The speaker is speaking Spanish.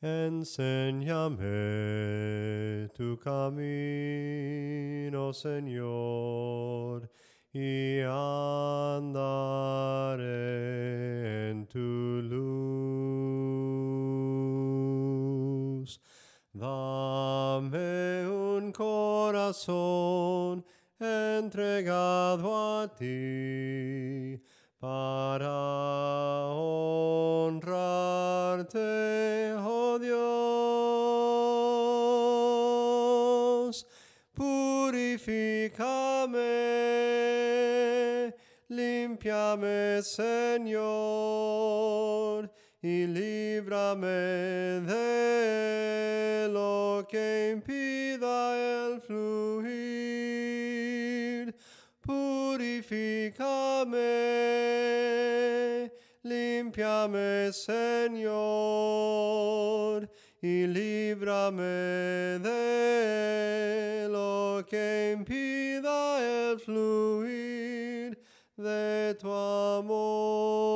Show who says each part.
Speaker 1: Enséñame tu camino, Señor, y andaré en tu luz. Dame un corazón entregado a ti para honrarte, oh Dios. Purifícame, límpiame, Señor, y líbrame de lo que impida el fluir. Purifícame, límpiame, Señor, y líbrame de lo que impida el fluir de tu amor.